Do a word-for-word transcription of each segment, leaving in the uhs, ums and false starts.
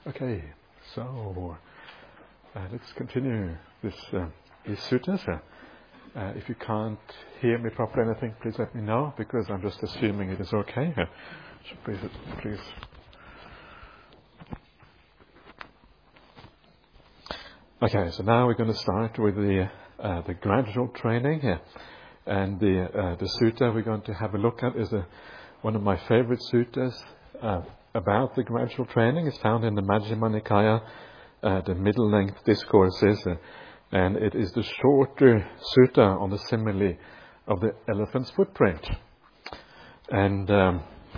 Okay, so uh, let's continue this uh, these suttas. Uh, uh, if you can't hear me properly, anything, please let me know, because I'm just assuming it is okay. Uh, so please, please. Okay, so now we're going to start with the uh, the gradual training here, and the uh, the sutta we're going to have a look at is a, one of my favorite suttas uh, about the gradual training. It's found in the Majjhima Nikaya, uh, the middle-length discourses, uh, and it is the shorter sutta on the simile of the elephant's footprint. And um,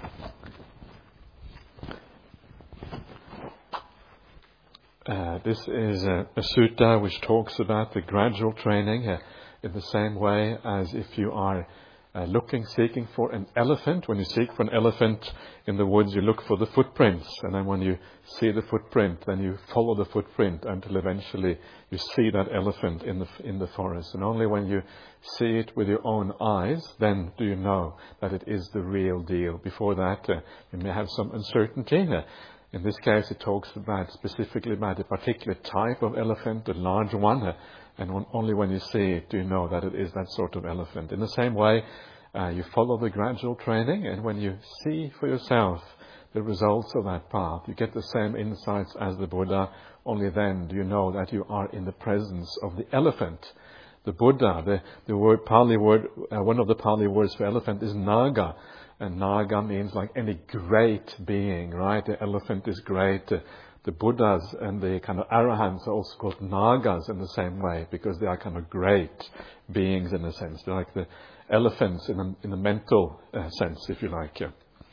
uh, this is a, a sutta which talks about the gradual training uh, in the same way as if you are Uh, looking, seeking for an elephant. When you seek for an elephant in the woods, you look for the footprints. And then when you see the footprint, then you follow the footprint until eventually you see that elephant in the in the forest. And only when you see it with your own eyes, then do you know that it is the real deal. Before that, uh, you may have some uncertainty. Uh, in this case, it talks about specifically about a particular type of elephant, a large one. Uh, And when, only when you see it do you know that it is that sort of elephant. In the same way, uh, you follow the gradual training, and when you see for yourself the results of that path, you get the same insights as the Buddha. Only then do you know that you are in the presence of the elephant. The Buddha, the, the word Pali word, uh, one of the Pali words for elephant is Naga. And Naga means like any great being, right? The elephant is great. Uh, The Buddhas and the kind of Arahants are also called Nagas in the same way, because they are kind of great beings in a sense. They're like the elephants in a, in a mental uh, sense, if you like. Yeah.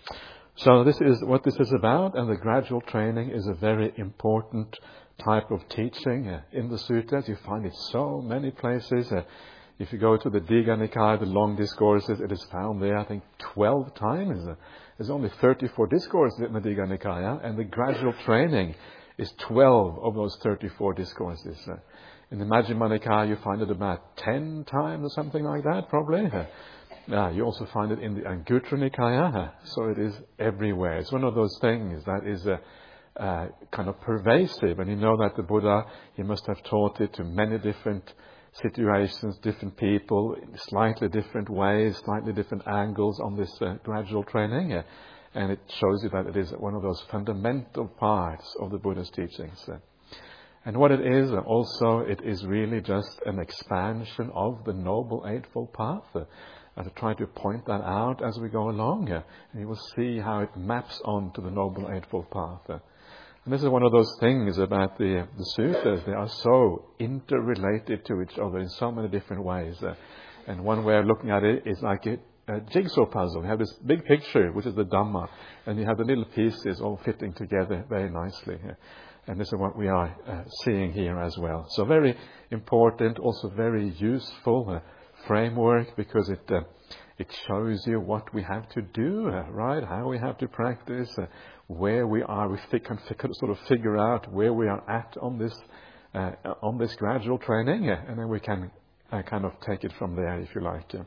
So this is what this is about, and the gradual training is a very important type of teaching uh, in the suttas. You find it so many places. Uh, if you go to the Digha Nikaya, the long discourses, it is found there, I think, twelve times. Uh, There's only thirty-four discourses in the Digha Nikaya, and the gradual training is twelve of those thirty-four discourses. Uh, in the Majjhima Nikaya, you find it about ten times or something like that, probably. Uh, uh, you also find it in the Anguttara Nikaya, uh, so it is everywhere. It's one of those things that is uh, uh, kind of pervasive, and you know that the Buddha, he must have taught it to many different situations, different people, in slightly different ways, slightly different angles on this uh, gradual training. Uh, and it shows you that it is one of those fundamental parts of the Buddha's teachings. Uh, and what it is, uh, also, it is really just an expansion of the Noble Eightfold Path. Uh, and I try to point that out as we go along. Uh, and you will see how it maps on to the Noble Eightfold Path. Uh, And this is one of those things about the, the suttas. They are so interrelated to each other in so many different ways. Uh, and one way of looking at it is like a, a jigsaw puzzle. You have this big picture, which is the Dhamma, and you have the little pieces all fitting together very nicely. Uh, and this is what we are uh, seeing here as well. So very important, also very useful uh, framework, because it uh, it shows you what we have to do, uh, right? How we have to practice, uh, where we are. We can sort of figure out where we are at on this uh, on this gradual training, uh, and then we can uh, kind of take it from there, if you like. Uh.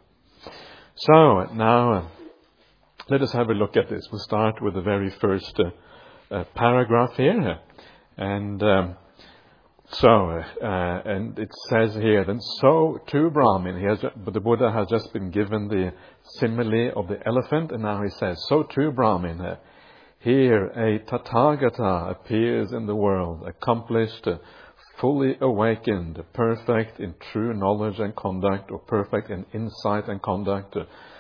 So now, uh, let us have a look at this. We'll start with the very first uh, uh, paragraph here, uh, and. Um, So, uh, and it says here, then so too Brahmin, he has, but the Buddha has just been given the simile of the elephant, and now he says, so too Brahmin, uh, here a Tathagata appears in the world, accomplished, uh, fully awakened, perfect in true knowledge and conduct, or perfect in insight and conduct, uh,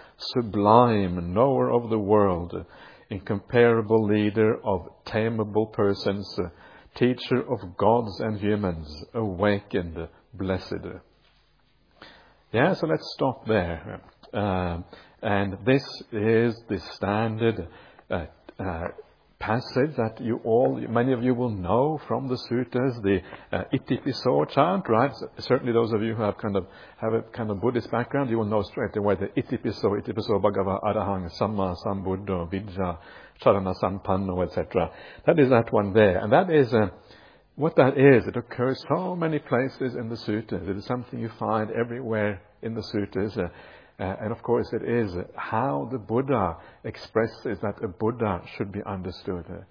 sublime knower of the world, uh, incomparable leader of tameable persons, uh, teacher of gods and humans, awakened, blessed. Yeah, so let's stop there. Uh, and this is the standard uh, uh, passage that you all, many of you will know from the suttas, the uh, Itipiso chant, right? So certainly those of you who have kind of have a kind of Buddhist background, you will know straight away the Itipiso, Itipiso Bhagava Arahang Samma Sambuddho Vijja Charana Sampanno, et cetera. That is that one there. And that is, uh, what that is, it occurs so many places in the suttas. It is something you find everywhere in the suttas. Uh, uh, and of course it is how the Buddha expresses that a Buddha should be understood. Uh,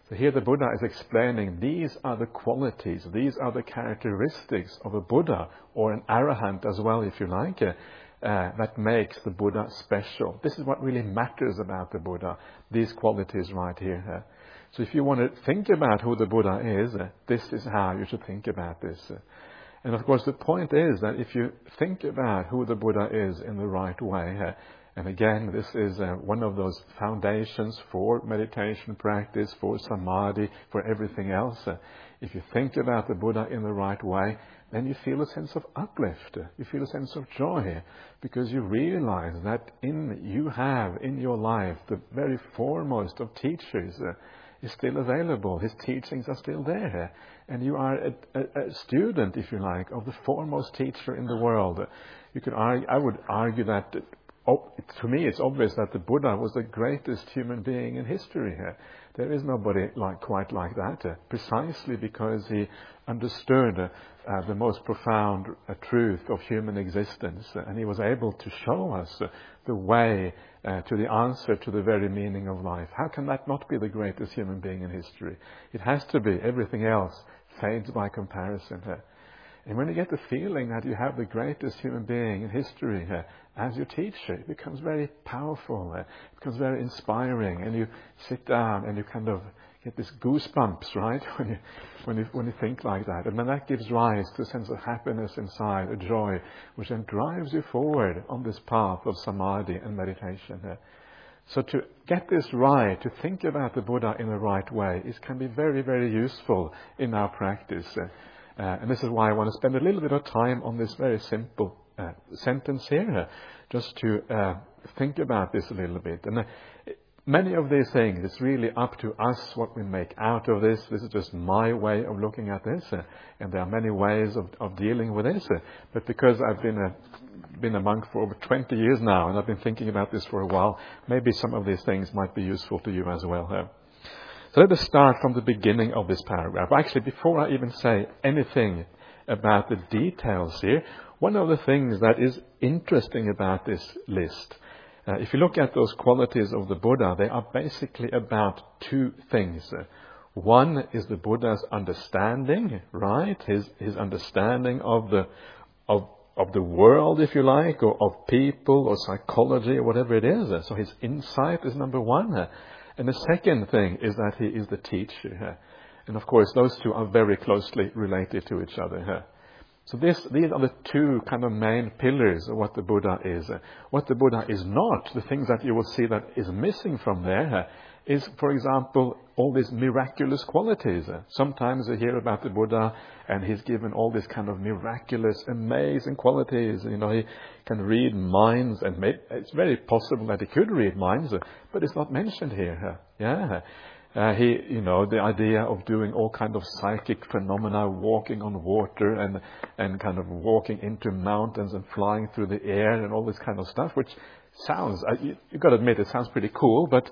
So here the Buddha is explaining these are the qualities, these are the characteristics of a Buddha, or an Arahant as well, if you like, uh, uh, that makes the Buddha special. This is what really matters about the Buddha, these qualities right here. Uh. So if you want to think about who the Buddha is, uh, this is how you should think about this. Uh. And of course the point is that if you think about who the Buddha is in the right way, uh, and again, this is uh, one of those foundations for meditation practice, for samadhi, for everything else. Uh, if you think about the Buddha in the right way, then you feel a sense of uplift. You feel a sense of joy, because you realize that in you have in your life the very foremost of teachers uh, is still available. His teachings are still there, and you are a, a, a student, if you like, of the foremost teacher in the world. You could argue, I would argue that. Oh, to me, it's obvious that the Buddha was the greatest human being in history here. There is nobody like quite like that, uh, precisely because he understood uh, uh, the most profound uh, truth of human existence, uh, and he was able to show us uh, the way uh, to the answer to the very meaning of life. How can that not be the greatest human being in history? It has to be. Everything else fades by comparison. Uh, And when you get the feeling that you have the greatest human being in history uh, as your teacher, it becomes very powerful, uh, it becomes very inspiring, and you sit down and you kind of get this goosebumps, right, when you, when you, when you think like that. And then that gives rise to a sense of happiness inside, a joy, which then drives you forward on this path of samadhi and meditation. Uh. So to get this right, to think about the Buddha in the right way, it can be very, very useful in our practice. Uh, Uh, and this is why I want to spend a little bit of time on this very simple uh, sentence here, uh, just to uh, think about this a little bit. And uh, many of these things, it's really up to us what we make out of this. This is just my way of looking at this, uh, and there are many ways of, of dealing with this. Uh, but because I've been a been a monk for over twenty years now, and I've been thinking about this for a while, maybe some of these things might be useful to you as well. Uh, So let us start from the beginning of this paragraph. Actually, before I even say anything about the details here, one of the things that is interesting about this list, uh, if you look at those qualities of the Buddha, they are basically about two things. One is the Buddha's understanding, right? His his understanding of the of of the world, if you like, or of people, or psychology, or whatever it is. So his insight is number one. And the second thing is that he is the teacher. And of course, those two are very closely related to each other. So this, these are the two kind of main pillars of what the Buddha is. What the Buddha is not, the things that you will see that is missing from there, is, for example, all these miraculous qualities. Sometimes you hear about the Buddha and he's given all these kind of miraculous, amazing qualities. You know, he can read minds, and maybe, it's very possible that he could read minds, but it's not mentioned here. Yeah. Uh, he, you know, the idea of doing all kind of psychic phenomena, walking on water and and kind of walking into mountains and flying through the air and all this kind of stuff, which sounds, uh, you, you've got to admit, it sounds pretty cool, but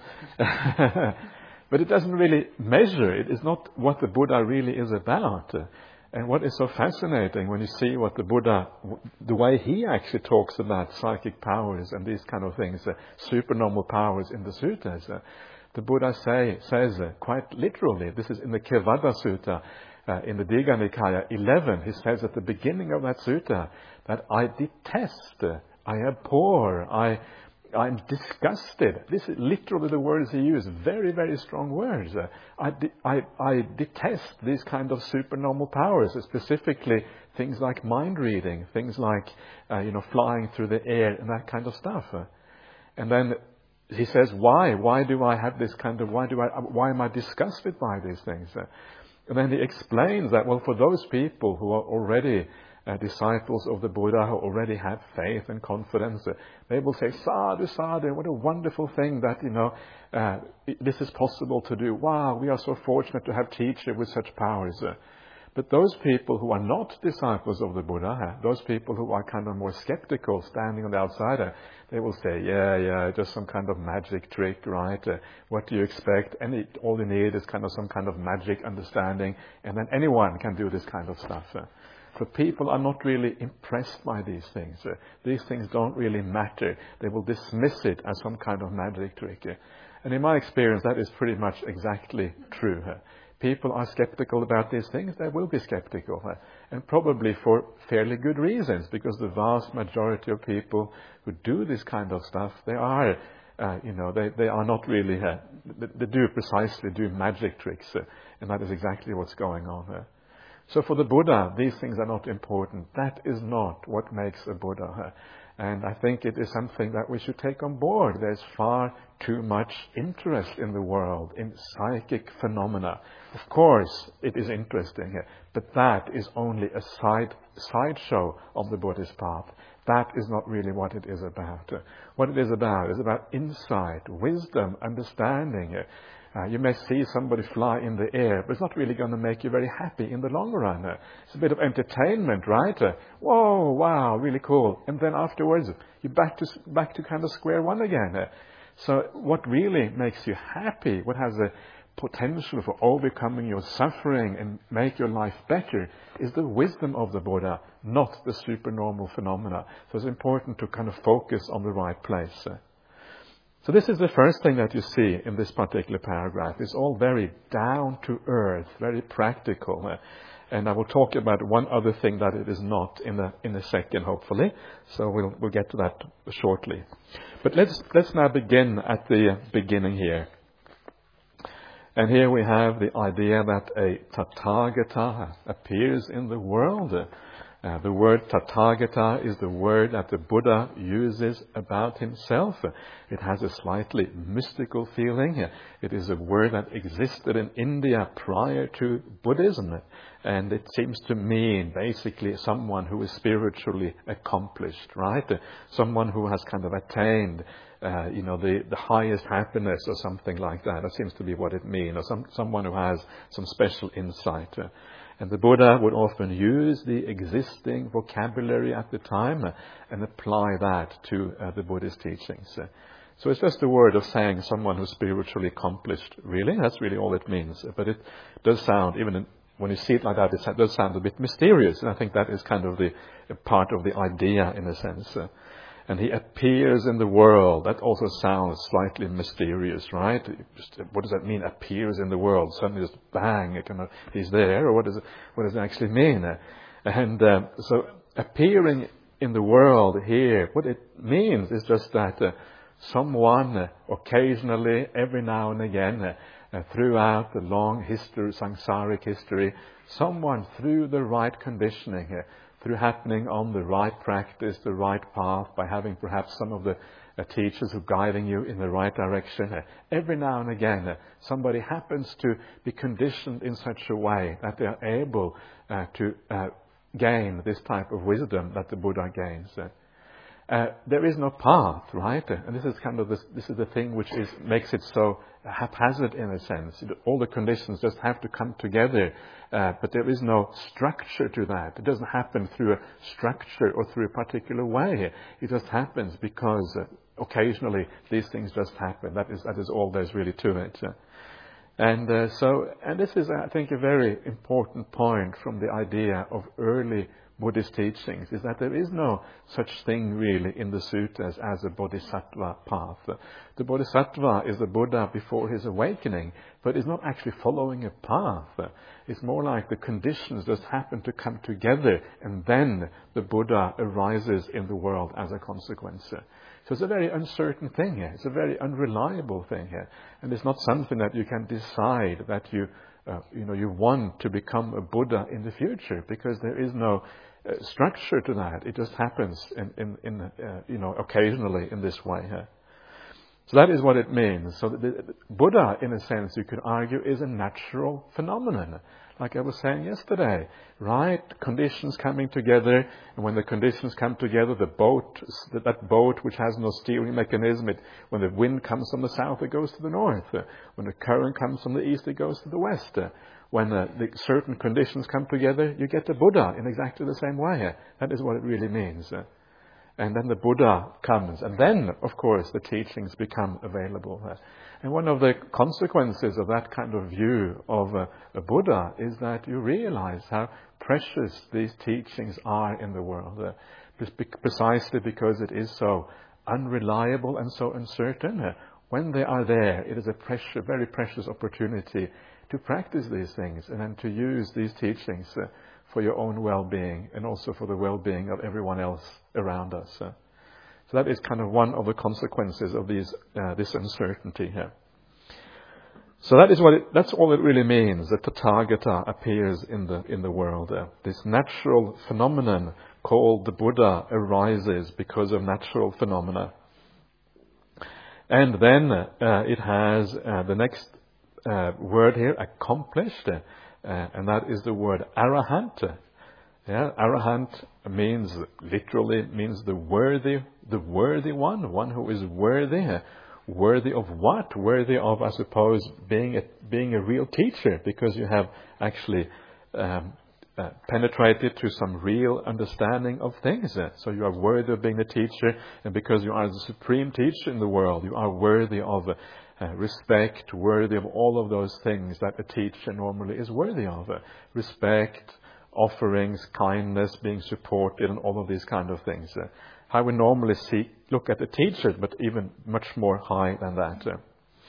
but it doesn't really measure. It is not what the Buddha really is about. Uh, and what is so fascinating when you see what the Buddha, the way he actually talks about psychic powers and these kind of things, uh, supernormal powers in the suttas. Uh, The Buddha say, says uh, quite literally, this is in the Kevada Sutta, uh, in the Digha Nikaya eleven, he says at the beginning of that sutta that I detest, uh, I abhor, I, I'm disgusted. This is literally the words he used, very, very strong words. Uh, I, de- I, I detest these kind of supernormal powers, specifically things like mind reading, things like, uh, you know, flying through the air and that kind of stuff. Uh, and then he says, why? Why do I have this kind of, why do I, why am I disgusted by these things? Uh, and then he explains that, well, for those people who are already uh, disciples of the Buddha, who already have faith and confidence, uh, they will say, sadhu, sadhu, what a wonderful thing that, you know, uh, this is possible to do. Wow, we are so fortunate to have teacher with such powers. Uh, But those people who are not disciples of the Buddha, those people who are kind of more skeptical, standing on the outside, they will say, yeah, yeah, just some kind of magic trick, right? Uh, what do you expect? And it, all you need is kind of some kind of magic understanding, and then anyone can do this kind of stuff. Uh, but people are not really impressed by these things. Uh, these things don't really matter. They will dismiss it as some kind of magic trick. Uh, And in my experience, that is pretty much exactly true. People are skeptical about these things. They will be skeptical. And probably for fairly good reasons, because the vast majority of people who do this kind of stuff, they are, uh, you know, they, they are not really, uh, they, they do precisely do magic tricks. Uh, and that is exactly what's going on here. So for the Buddha, these things are not important. That is not what makes a Buddha. Uh, And I think it is something that we should take on board. There's far too much interest in the world, in psychic phenomena. Of course, it is interesting, but that is only a side sideshow of the Buddhist path. That is not really what it is about. What it is about is about insight, wisdom, understanding. Uh, you may see somebody fly in the air, but it's not really going to make you very happy in the long run. Uh, it's a bit of entertainment, right? Uh, whoa, wow, really cool. And then afterwards, you're back to back to kind of square one again. Uh, so what really makes you happy, what has a potential for overcoming your suffering and make your life better, is the wisdom of the Buddha, not the supernormal phenomena. So it's important to kind of focus on the right place. Uh, So this is the first thing that you see in this particular paragraph. It's all very down to earth, very practical. Uh, and I will talk about one other thing that it is not in a, in a second, hopefully. So we'll, we'll get to that shortly. But let's, let's now begin at the beginning here. And here we have the idea that a Tathagata appears in the world. Uh, the word Tathagata is the word that the Buddha uses about himself. It has a slightly mystical feeling. It is a word that existed in India prior to Buddhism. And it seems to mean basically someone who is spiritually accomplished, right? Someone who has kind of attained, uh, you know, the, the highest happiness or something like that. That seems to be what it means. Or some, someone who has some special insight. And the Buddha would often use the existing vocabulary at the time uh, and apply that to uh, the Buddhist teachings. Uh, so it's just a word of saying someone who's spiritually accomplished, really. That's really all it means. Uh, but it does sound, even in, when you see it like that, it does sound a bit mysterious. And I think that is kind of the uh, part of the idea, in a sense. Uh, and he appears in the world. That also sounds slightly mysterious, right? Just, what does that mean, appears in the world? Suddenly just bang, kind of, he's there, or what does it, what does it actually mean? And um, so appearing in the world here, what it means is just that uh, someone uh, occasionally, every now and again, uh, uh, throughout the long history, samsaric history, someone through the right conditioning, uh, through happening on the right practice, the right path, by having perhaps some of the uh, teachers who are guiding you in the right direction. Uh, every now and again, uh, somebody happens to be conditioned in such a way that they are able uh, to uh, gain this type of wisdom that the Buddha gains. Uh, uh, there is no path, right? Uh, and this is kind of this, this is the thing which is makes it so haphazard in a sense. All the conditions just have to come together. Uh, but there is no structure to that. It doesn't happen through a structure or through a particular way. It just happens because uh, occasionally these things just happen. That is that is all there's really to it. Uh, and uh, so, and this is, I think, a very important point from the idea of early Buddhist teachings, is that there is no such thing really in the sutras as a bodhisattva path. The bodhisattva is the Buddha before his awakening, but is not actually following a path. It's more like the conditions just happen to come together, and then the Buddha arises in the world as a consequence. So it's a very uncertain thing here. It's a very unreliable thing here. And it's not something that you can decide that you Uh, you know, you want to become a Buddha in the future, because there is no uh, structure to that. It just happens in, in, in uh, you know, occasionally in this way. Huh? So that is what it means. So the, the Buddha, in a sense, you could argue, is a natural phenomenon. Like I was saying yesterday, right? Conditions coming together, and when the conditions come together, the boat, that boat which has no steering mechanism, it, when the wind comes from the south, it goes to the north. When the current comes from the east, it goes to the west. When uh, the certain conditions come together, you get the Buddha in exactly the same way. That is what it really means. And then the Buddha comes, and then, of course, the teachings become available. And one of the consequences of that kind of view of a, a Buddha is that you realize how precious these teachings are in the world, uh, precisely because it is so unreliable and so uncertain. Uh, when they are there, it is a precious, very precious opportunity to practice these things and then to use these teachings uh, for your own well-being and also for the well-being of everyone else around us. Uh. So that is kind of one of the consequences of these, uh, this uncertainty here. So that is what it, that's all it really means, that Tathagata appears in the in the world. Uh, this natural phenomenon called the Buddha arises because of natural phenomena. And then uh, it has uh, the next uh, word here, accomplished, uh, and that is the word arahant. Yeah, arahant means, literally means the worthy, the worthy one, one who is worthy. Worthy of what? Worthy of, I suppose, being a, being a real teacher, because you have actually um, uh, penetrated to some real understanding of things. So you are worthy of being a teacher, and because you are the supreme teacher in the world, you are worthy of uh, respect, worthy of all of those things that a teacher normally is worthy of. Uh, respect, offerings, kindness, being supported, and all of these kind of things. Uh, how we normally see, look at the teacher, but even much more high than that. Uh,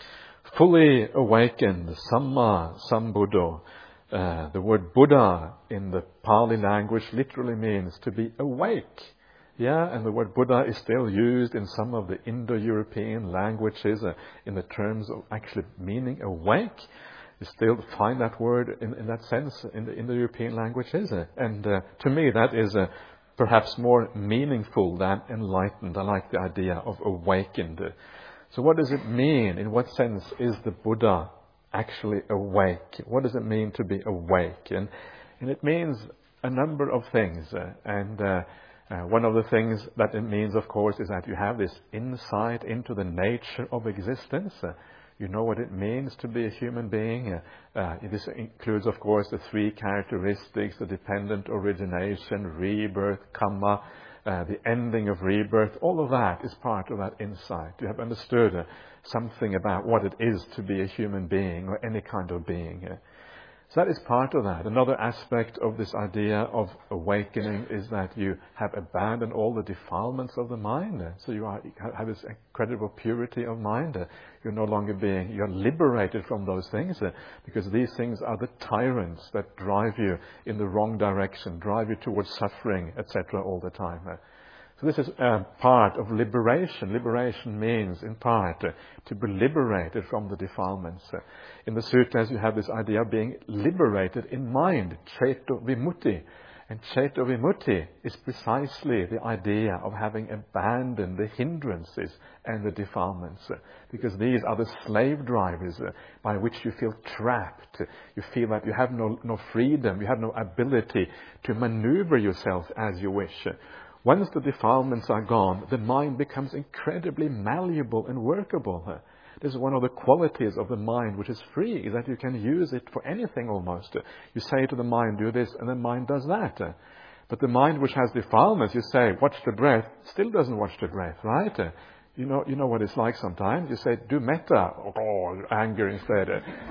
fully awakened, Samma Sambuddho. Uh, the word Buddha in the Pali language literally means to be awake. Yeah, and the word Buddha is still used in some of the Indo-European languages uh, in the terms of actually meaning awake. You still find that word in, in that sense in the Indo-European languages. Uh, and uh, to me that is uh, perhaps more meaningful than enlightened. I like the idea of awakened. Uh, so what does it mean? In what sense is the Buddha actually awake? What does it mean to be awake? And, and it means a number of things. Uh, and uh, uh, one of the things that it means, of course, is that you have this insight into the nature of existence. Uh, you know what it means to be a human being. Uh, uh, this includes, of course, the three characteristics, the dependent origination, rebirth, karma, Uh, the ending of rebirth. All of that is part of that insight. You have understood uh, something about what it is to be a human being or any kind of being. Uh, so that is part of that. Another aspect of this idea of awakening is that you have abandoned all the defilements of the mind. Uh, so you are, have this incredible purity of mind. Uh, you're no longer being, you're liberated from those things uh, because these things are the tyrants that drive you in the wrong direction, drive you towards suffering, et cetera all the time. Uh, So this is uh, part of liberation. Liberation means, in part, uh, to be liberated from the defilements. Uh, in the sutras, you have this idea of being liberated in mind, ceto vimutti. And ceto vimutti is precisely the idea of having abandoned the hindrances and the defilements. Uh, because these are the slave drivers uh, by which you feel trapped. You feel that you have no, no freedom, you have no ability to maneuver yourself as you wish. Uh, Once the defilements are gone, the mind becomes incredibly malleable and workable. This is one of the qualities of the mind which is free, is that you can use it for anything almost. You say to the mind, do this, and the mind does that. But the mind which has defilements, you say, watch the breath, still doesn't watch the breath, right? You know, you know what it's like sometimes. You say, do metta, oh, anger instead.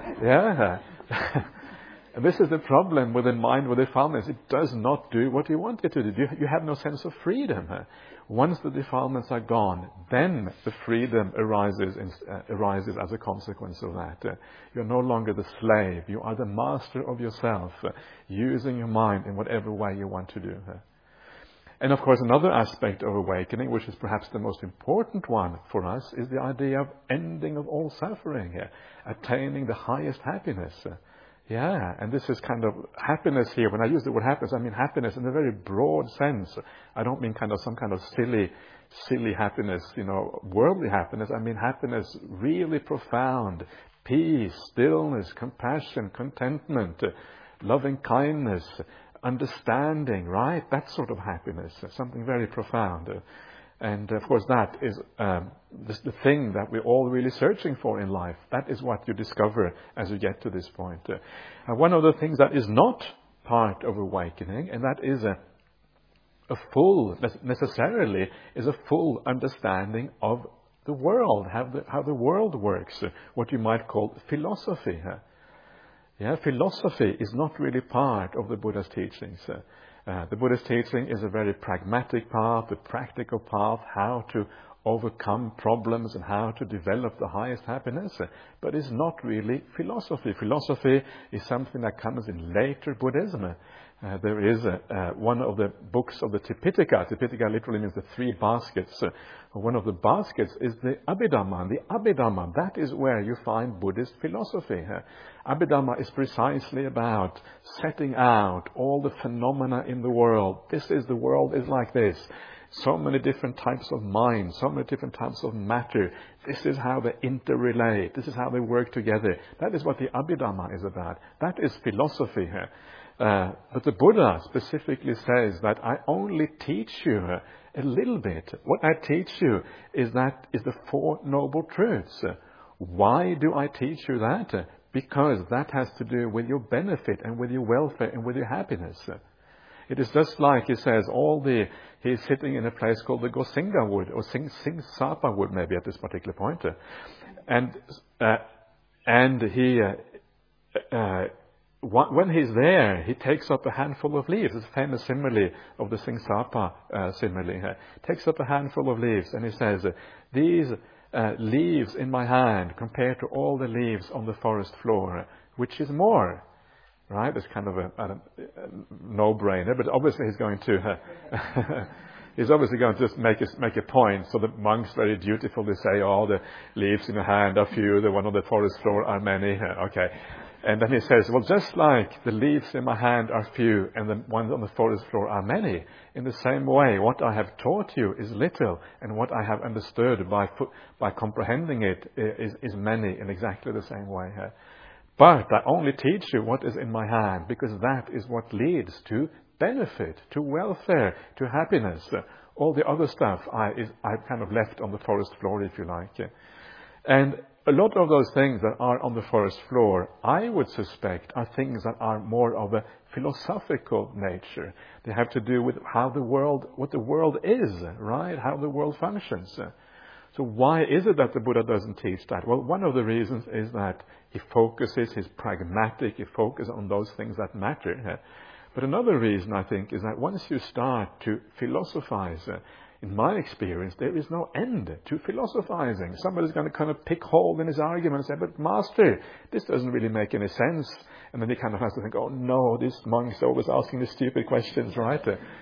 Yeah. And this is the problem with the mind with defilements. It does not do what you want it to do. You, you have no sense of freedom. Once the defilements are gone, then the freedom arises, in, uh, arises as a consequence of that. Uh, you're no longer the slave. You are the master of yourself, uh, using your mind in whatever way you want to do. Uh. And of course, another aspect of awakening, which is perhaps the most important one for us, is the idea of ending of all suffering, uh, attaining the highest happiness. Uh. Yeah, and this is kind of happiness here. When I use the word happiness, I mean happiness in a very broad sense. I don't mean kind of some kind of silly, silly happiness, you know, worldly happiness. I mean happiness really profound. Peace, stillness, compassion, contentment, loving kindness, understanding, right? That sort of happiness, something very profound. And of course that is um, the, the thing that we're all really searching for in life. That is what you discover as you get to this point. Uh, and one of the things that is not part of awakening, and that is a, a full, necessarily, is a full understanding of the world, how the, how the world works, uh, what you might call philosophy. Huh? Yeah, philosophy is not really part of the Buddha's teachings. Uh, Uh, the Buddhist teaching is a very pragmatic path, a practical path, how to overcome problems and how to develop the highest happiness. But it's not really philosophy. Philosophy is something that comes in later Buddhism. Uh, there is uh, uh, one of the books of the Tipitaka. Tipitaka literally means the three baskets. Uh, one of the baskets is the Abhidhamma. The Abhidhamma, that is where you find Buddhist philosophy. Uh, Abhidhamma is precisely about setting out all the phenomena in the world. This is, the world is like this. So many different types of mind, so many different types of matter. This is how they interrelate. This is how they work together. That is what the Abhidhamma is about. That is philosophy here. Uh, but the Buddha specifically says that I only teach you a little bit. What I teach you is that is the Four Noble Truths. Why do I teach you that? Because that has to do with your benefit and with your welfare and with your happiness. It is just like he says, all the, he's sitting in a place called the Gosinga wood, or Sing, Sing Sapa wood maybe at this particular point. And, uh, and he, uh, uh, when he's there, he takes up a handful of leaves. It's a famous simile of the Sing Sapa uh, simile. He takes up a handful of leaves and he says, these uh, leaves in my hand compared to all the leaves on the forest floor, which is more? Right? It's kind of a, a, a no-brainer, but obviously he's going to, uh, he's obviously going to just make a, make a point. So the monk's very dutifully say, all the leaves in your hand are few, the one on the forest floor are many. Okay. And then he says, well, just like the leaves in my hand are few and the ones on the forest floor are many, in the same way, what I have taught you is little, and what I have understood by, by comprehending it is, is many in exactly the same way. But I only teach you what is in my hand, because that is what leads to benefit, to welfare, to happiness. All the other stuff I, is, I've kind of left on the forest floor, if you like. And a lot of those things that are on the forest floor, I would suspect, are things that are more of a philosophical nature. They have to do with how the world, what the world is, right? How the world functions. So why is it that the Buddha doesn't teach that? Well, one of the reasons is that he focuses, he's pragmatic, he focuses on those things that matter. But another reason, I think, is that once you start to philosophize, in my experience, there is no end to philosophizing. Somebody's going to kind of pick hold in his argument and say, but Master, this doesn't really make any sense. And then he kind of has to think, oh no, this monk's always asking the stupid questions, right?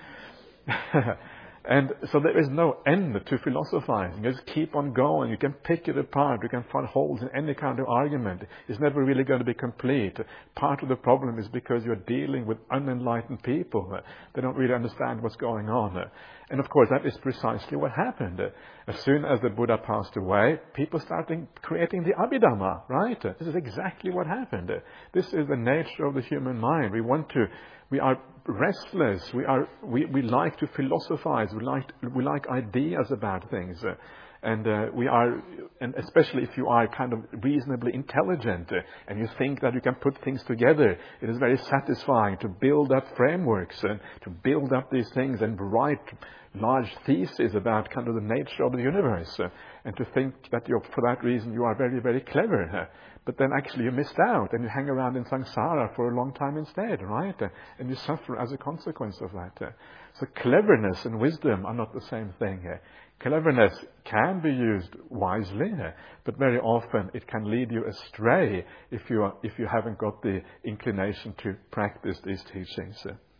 And so there is no end to philosophizing. You just keep on going. You can pick it apart. You can find holes in any kind of argument. It's never really going to be complete. Part of the problem is because you're dealing with unenlightened people. They don't really understand what's going on. And of course, that is precisely what happened. As soon as the Buddha passed away, people started creating the Abhidhamma, right? This is exactly what happened. This is the nature of the human mind. We want to, we are restless. We are, we, we like to philosophize. We like, we like ideas about things. And uh, we are, and especially if you are kind of reasonably intelligent uh, and you think that you can put things together, it is very satisfying to build up frameworks and to build up these things and write large theses about kind of the nature of the universe, uh, and to think that you're, for that reason you are very, very clever. Uh, but then actually you missed out and you hang around in samsara for a long time instead, right? Uh, and you suffer as a consequence of that. Uh, so cleverness and wisdom are not the same thing. Uh, Cleverness can be used wisely, but very often it can lead you astray if you are, if you haven't got the inclination to practice these teachings.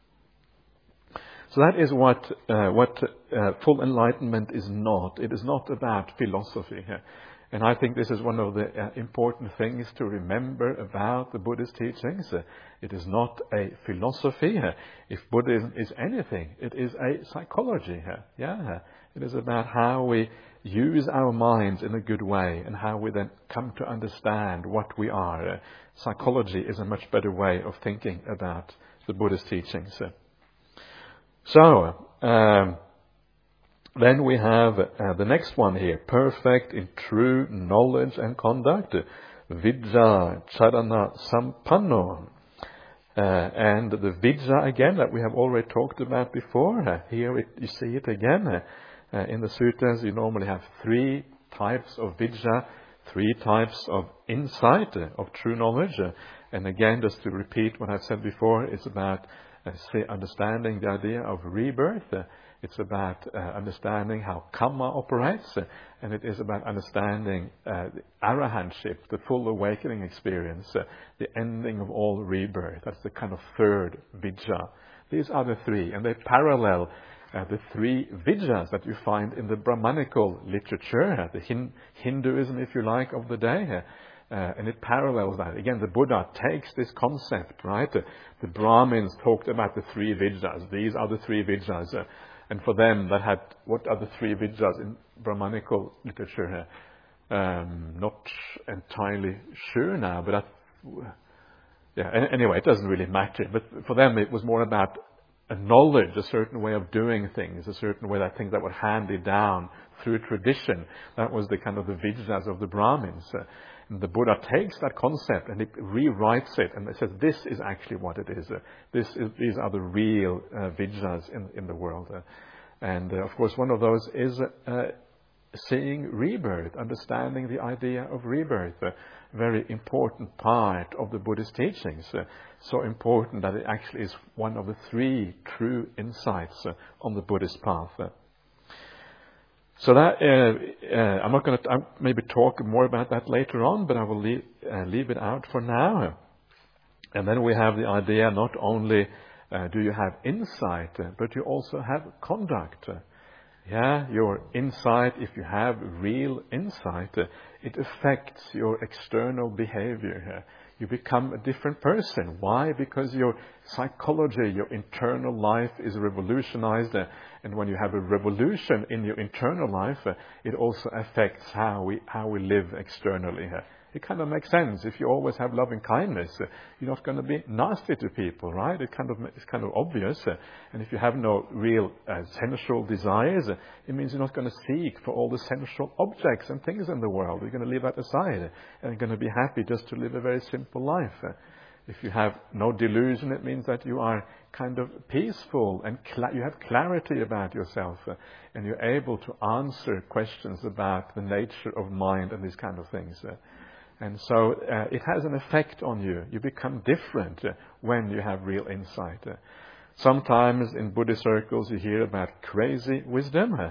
So that is what uh, what uh, full enlightenment is not. It is not about philosophy. And I think this is one of the uh, important things to remember about the Buddhist teachings. Uh, it is not a philosophy. Uh, if Buddhism is anything, it is a psychology. Uh, yeah, it is about how we use our minds in a good way and how we then come to understand what we are. Uh, psychology is a much better way of thinking about the Buddhist teachings. Uh, so, um, then we have uh, the next one here, perfect in true knowledge and conduct, Vijja Charana Sampanno. Uh, and the Vijja again that we have already talked about before, uh, here it, you see it again. Uh, uh, in the sutras you normally have three types of Vijja, three types of insight, uh, of true knowledge. Uh, and again, just to repeat what I've said before, it's about uh, say, understanding the idea of rebirth. Uh, It's about uh, understanding how Kamma operates, uh, and it is about understanding uh, the arahantship, the full awakening experience, uh, the ending of all rebirth. That's the kind of third vijja. These are the three, and they parallel uh, the three vijjas that you find in the Brahmanical literature, uh, the hin- Hinduism, if you like, of the day. Uh, Uh, and it parallels that. Again, the Buddha takes this concept, right? Uh, the Brahmins talked about the three vijjas. These are the three vijjas. Uh, and for them, that had, what are the three vijjas in Brahmanical literature? Uh, um, not entirely sure now, but that, yeah, anyway, it doesn't really matter. But for them, it was more about a knowledge, a certain way of doing things, a certain way that things that were handed down through tradition. That was the kind of the vijjas of the Brahmins. Uh, And the Buddha takes that concept and he rewrites it, and it says this is actually what it is. Uh, this is these are the real uh, vijjas in in the world. Uh, and uh, of course, one of those is uh, seeing rebirth, understanding the idea of rebirth. A very important part of the Buddhist teachings. Uh, so important that it actually is one of the three true insights uh, on the Buddhist path. Uh, So that uh, uh, I'm not going to I'll maybe talk more about that later on, but I will leave, uh, leave it out for now. And then we have the idea: not only uh, do you have insight, uh, but you also have conduct. Uh, yeah, your insight, if you have real insight, uh, it affects your external behavior. Uh, you become a different person. Why? Because your psychology, your internal life is revolutionized. Uh, and when you have a revolution in your internal life, uh, it also affects how we how we live externally. Uh, it kind of makes sense. If you always have loving kindness, uh, you're not going to be nasty to people, right? It kind of it's kind of obvious. Uh, and if you have no real uh, sensual desires, uh, it means you're not going to seek for all the sensual objects and things in the world. You're going to leave that aside, uh, and you're going to be happy just to live a very simple life. Uh, If you have no delusion, it means that you are kind of peaceful and cl- you have clarity about yourself, uh, and you're able to answer questions about the nature of mind and these kind of things. Uh, and so uh, it has an effect on you. You become different uh, when you have real insight. Uh, sometimes in Buddhist circles you hear about crazy wisdom, uh,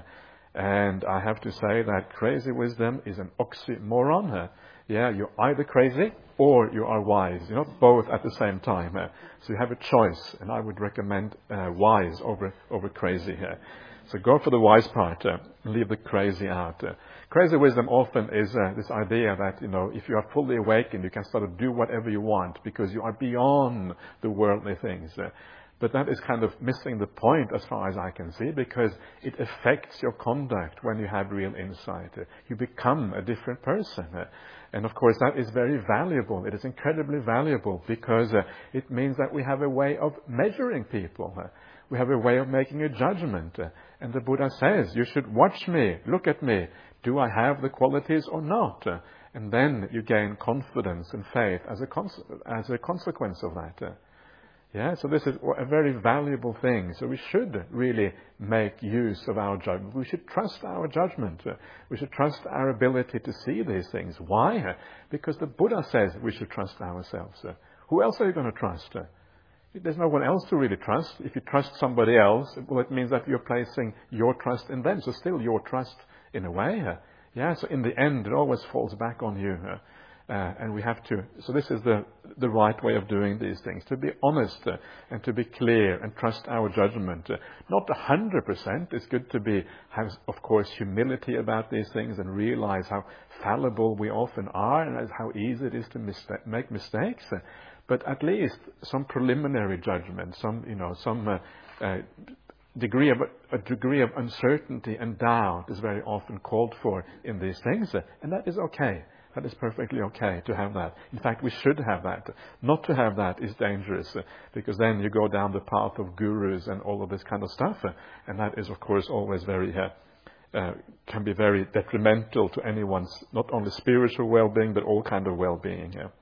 and I have to say that crazy wisdom is an oxymoron. Uh, Yeah, you're either crazy or you are wise. You're not both at the same time. Uh, so you have a choice, and I would recommend uh, wise over over crazy here. So go for the wise part, uh, leave the crazy out. Uh, crazy wisdom often is uh, this idea that, you know, if you are fully awakened, you can start to do whatever you want because you are beyond the worldly things. Uh, But that is kind of missing the point as far as I can see, because it affects your conduct when you have real insight. Uh, You become a different person. Uh, And of course, that is very valuable. It is incredibly valuable because uh, it means that we have a way of measuring people. Uh, we have a way of making a judgment. Uh, and the Buddha says, you should watch me, look at me. Do I have the qualities or not? Uh, and then you gain confidence and faith as a, cons- as a consequence of that. Uh, Yeah, so this is a very valuable thing. So we should really make use of our judgment. We should trust our judgment. Uh, we should trust our ability to see these things. Why? Uh, because the Buddha says we should trust ourselves. Uh, who else are you going to trust? Uh, there's no one else to really trust. If you trust somebody else, well, it means that you're placing your trust in them. So still your trust in a way. Uh, yeah, so in the end, it always falls back on you. Uh, Uh, and we have to, so this is the the right way of doing these things, to be honest uh, and to be clear and trust our judgment. Uh, not a hundred percent. It's good to be, have, of course, humility about these things and realize how fallible we often are and how easy it is to mista- make mistakes. Uh, but at least some preliminary judgment, some, you know, some uh, uh, degree of, a degree of uncertainty and doubt is very often called for in these things. Uh, and that is okay. That is perfectly okay to have that. In fact, we should have that. Not to have that is dangerous, uh, because then you go down the path of gurus and all of this kind of stuff. Uh, and that is, of course, always very, uh, uh, can be very detrimental to anyone's, not only spiritual well-being, but all kind of well-being. Yeah.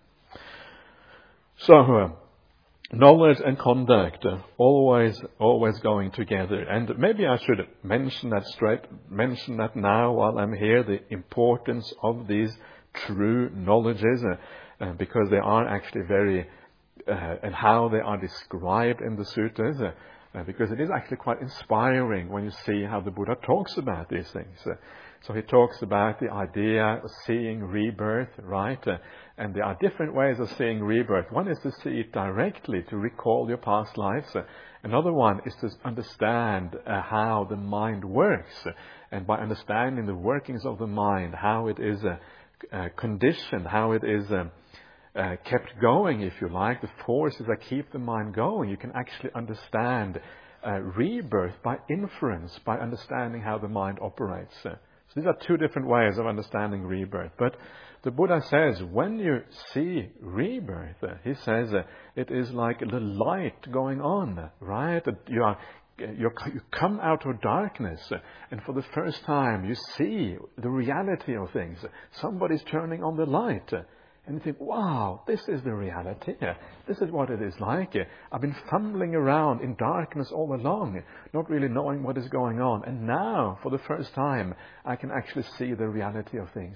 So, uh, knowledge and conduct, uh, always, always going together. And maybe I should mention that straight, mention that now while I'm here, the importance of these true knowledges, uh, uh, because they are actually very, uh, and how they are described in the suttas. Uh, uh, because it is actually quite inspiring when you see how the Buddha talks about these things. Uh, so he talks about the idea of seeing rebirth, right? Uh, and there are different ways of seeing rebirth. One is to see it directly, to recall your past lives. Uh, another one is to understand uh, how the mind works. Uh, and by understanding the workings of the mind, how it is uh, uh, conditioned, how it is um, uh, kept going, if you like, the forces that keep the mind going, you can actually understand uh, rebirth by inference, by understanding how the mind operates. Uh, So these are two different ways of understanding rebirth. But the Buddha says, when you see rebirth, uh, he says, uh, it is like the light going on, right? You are, you're, you come out of darkness, uh, and for the first time you see the reality of things. Somebody's turning on the light. Uh, And you think, wow, this is the reality. This is what it is like. I've been fumbling around in darkness all along, not really knowing what is going on. And now, for the first time, I can actually see the reality of things.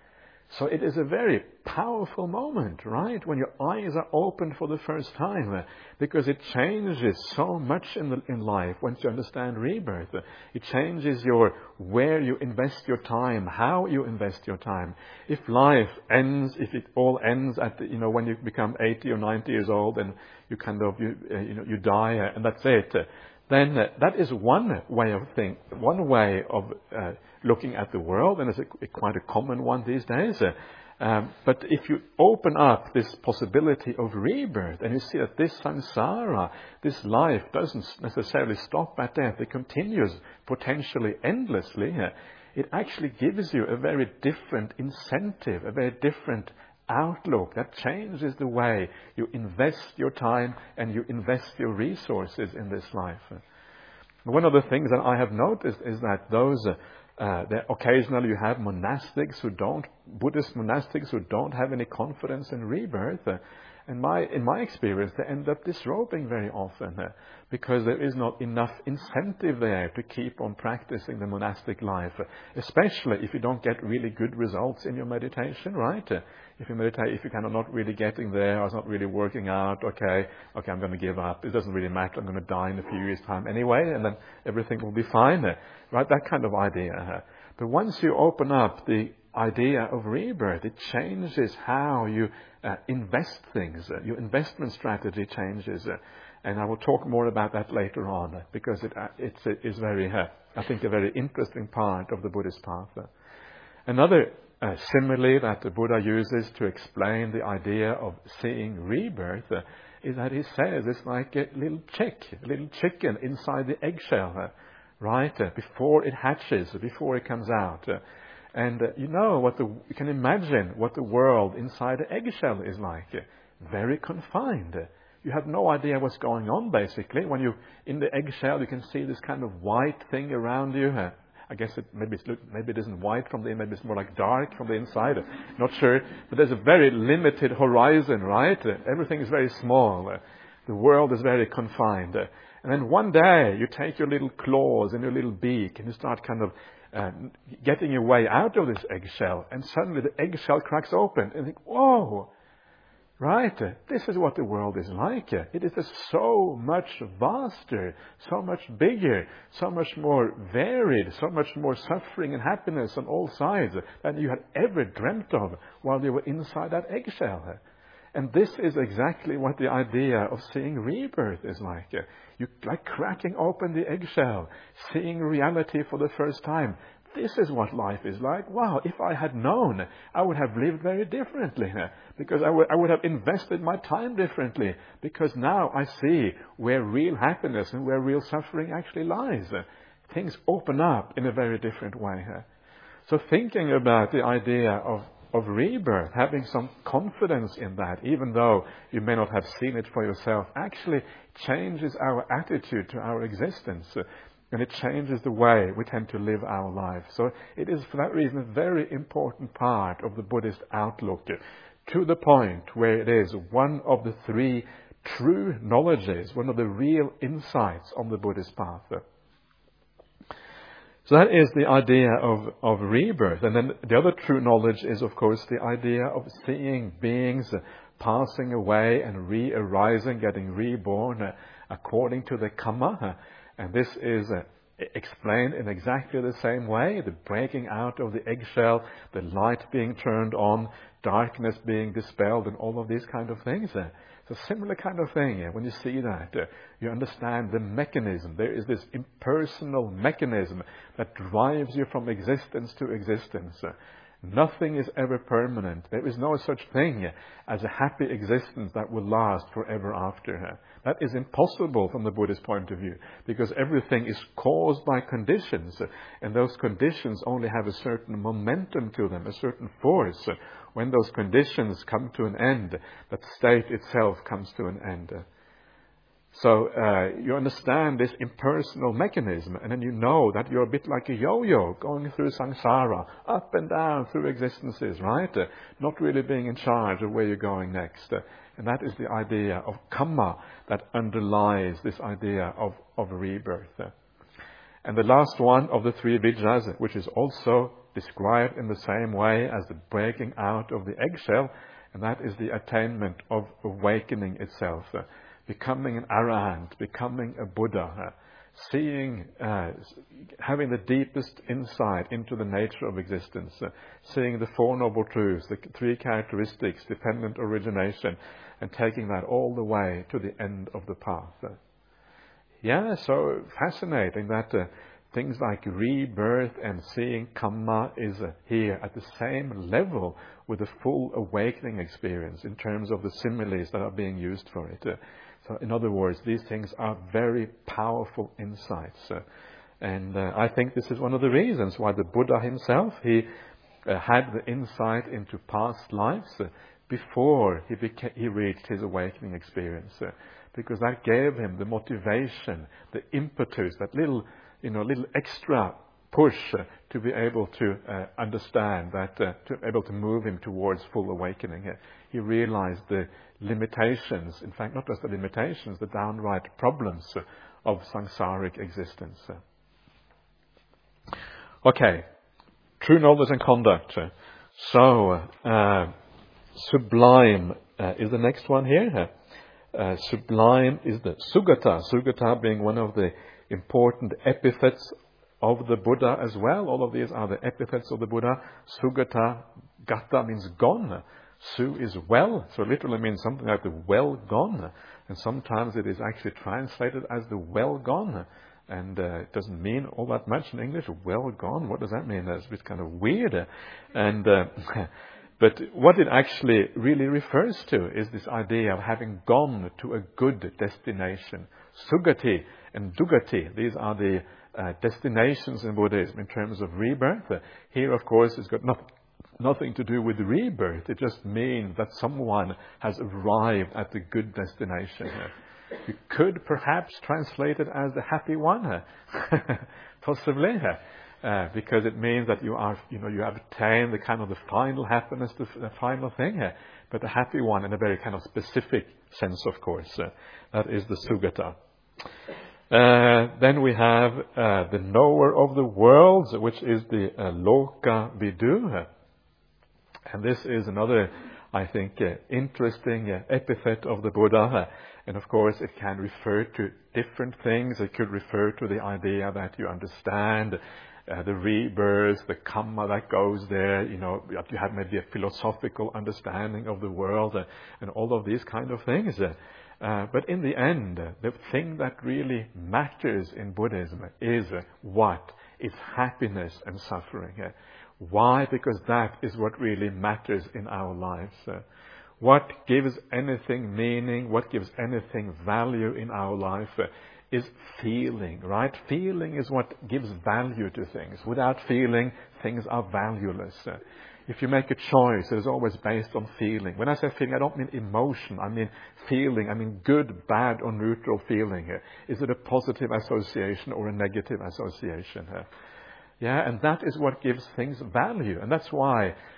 So it is a very powerful moment, right? When your eyes are opened for the first time, because it changes so much in the, in life once you understand rebirth. It changes your where you invest your time, how you invest your time. If life ends, if it all ends at the, you know when you become eighty or ninety years old and you kind of you uh, you know you die uh, and that's it. Then uh, that is one way of think, one way of uh, looking at the world, and it's a, a quite a common one these days. Uh, um, but if you open up this possibility of rebirth, and you see that this samsara, this life, doesn't necessarily stop at death, it continues potentially endlessly, uh, it actually gives you a very different incentive, a very different outlook that changes the way you invest your time and you invest your resources in this life. One of the things that I have noticed is that those, uh, uh, that occasionally you have monastics who don't, Buddhist monastics who don't have any confidence in rebirth. Uh, and my, in my experience, they end up disrobing very often uh, because there is not enough incentive there to keep on practicing the monastic life, uh, especially if you don't get really good results in your meditation, right? Uh, If you meditate, if you're kind of not really getting there, or it's not really working out, okay, okay, I'm going to give up. It doesn't really matter. I'm going to die in a few years' time anyway, and then everything will be fine, right? That kind of idea. But once you open up the idea of rebirth, it changes how you uh, invest things. Uh, your investment strategy changes, uh, and I will talk more about that later on, uh, because it uh, it's, it is very, uh, I think, a very interesting part of the Buddhist path. Uh, another Uh, simile that the Buddha uses to explain the idea of seeing rebirth uh, is that he says it's like a little chick, a little chicken inside the eggshell, uh, right? Uh, before it hatches, before it comes out. Uh, and uh, you know what the, you can imagine what the world inside the eggshell is like. Uh, very confined. Uh, you have no idea what's going on, basically. When you in the eggshell, you can see this kind of white thing around you. Uh, I guess it maybe it's look, maybe it isn't white from the maybe it's more like dark from the inside. Not sure, but there's a very limited horizon, right? Everything is very small. The world is very confined. And then one day you take your little claws and your little beak and you start kind of uh, getting your way out of this eggshell, and suddenly the eggshell cracks open and you think, whoa! Right? This is what the world is like. It is so much vaster, so much bigger, so much more varied, so much more suffering and happiness on all sides than you had ever dreamt of while you were inside that eggshell. And this is exactly what the idea of seeing rebirth is like. You like cracking open the eggshell, seeing reality for the first time. This is what life is like. Wow, if I had known, I would have lived very differently, because I would, I would have invested my time differently, because now I see where real happiness and where real suffering actually lies. Things open up in a very different way. So thinking about the idea of, of rebirth, having some confidence in that, even though you may not have seen it for yourself, actually changes our attitude to our existence. And it changes the way we tend to live our lives. So it is, for that reason, a very important part of the Buddhist outlook, to the point where it is one of the three true knowledges, one of the real insights on the Buddhist path. So that is the idea of, of rebirth. And then the other true knowledge is, of course, the idea of seeing beings passing away and re-arising, getting reborn uh, according to the Kamma. Uh, and this is uh, explained in exactly the same way, the breaking out of the eggshell, the light being turned on, darkness being dispelled, and all of these kind of things. Uh, it's a similar kind of thing. Uh, when you see that, uh, you understand the mechanism. There is this impersonal mechanism that drives you from existence to existence. Uh, Nothing is ever permanent. There is no such thing as a happy existence that will last forever after. That is impossible from the Buddhist point of view, because everything is caused by conditions, and those conditions only have a certain momentum to them, a certain force. When those conditions come to an end, that state itself comes to an end. So uh, you understand this impersonal mechanism, and then you know that you're a bit like a yo-yo going through samsara, up and down through existences, right? Uh, not really being in charge of where you're going next. Uh, and that is the idea of Kamma that underlies this idea of, of rebirth. Uh, and the last one of the three vijjas, which is also described in the same way as the breaking out of the eggshell, and that is the attainment of awakening itself. Uh, Becoming an arahant, becoming a Buddha, uh, seeing, uh, having the deepest insight into the nature of existence, uh, seeing the Four Noble Truths, the three characteristics, dependent origination, and taking that all the way to the end of the path. Uh, yeah, so fascinating that uh, things like rebirth and seeing Kamma is uh, here at the same level with the full awakening experience in terms of the similes that are being used for it. Uh, So in other words, these things are very powerful insights. Uh, and uh, I think this is one of the reasons why the Buddha himself, he uh, had the insight into past lives uh, before he, beca- he reached his awakening experience. Uh, because that gave him the motivation, the impetus, that little, you know, little extra push uh, to be able to uh, understand that, uh, to be able to move him towards full awakening. Uh, he realized the limitations, in fact, not just the limitations, the downright problems uh, of samsaric existence. Uh. Okay, true knowledge and conduct. Uh, so, uh, sublime uh, is the next one here. Uh, sublime is the Sugata. Sugata being one of the important epithets of the Buddha as well. All of these are the epithets of the Buddha. Sugata, Gata means gone. Su is well, so it literally means something like the well gone. And sometimes it is actually translated as the well gone. And uh, it doesn't mean all that much in English. Well gone, what does that mean? That's a bit kind of weird. And uh, but what it actually really refers to is this idea of having gone to a good destination. Sugati and Dugati, these are the uh, destinations in Buddhism in terms of rebirth. Uh, here, of course, it's got nothing. Nothing to do with rebirth. It just means that someone has arrived at the good destination. You could perhaps translate it as the happy one, possibly, uh, because it means that you are, you know, you have attained the kind of the final happiness, the, the final thing. But the happy one in a very kind of specific sense, of course. Uh, that is the Sugata. Uh, then we have uh, the knower of the worlds, which is the uh, Loka Vidu. And this is another, I think, uh, interesting uh, epithet of the Buddha. Uh, and of course, it can refer to different things. It could refer to the idea that you understand uh, the rebirth, the Kamma that goes there. You know, that you have maybe a philosophical understanding of the world uh, and all of these kind of things. Uh, uh, but in the end, uh, the thing that really matters in Buddhism is uh, what? It's happiness and suffering. Uh, Why? Because that is what really matters in our lives. Uh, what gives anything meaning, what gives anything value in our life uh, is feeling, right? Feeling is what gives value to things. Without feeling, things are valueless. Uh, if you make a choice, it is always based on feeling. When I say feeling, I don't mean emotion. I mean feeling. I mean good, bad, or neutral feeling. Uh, is it a positive association or a negative association? Uh, Yeah, and that is what gives things value. And that's why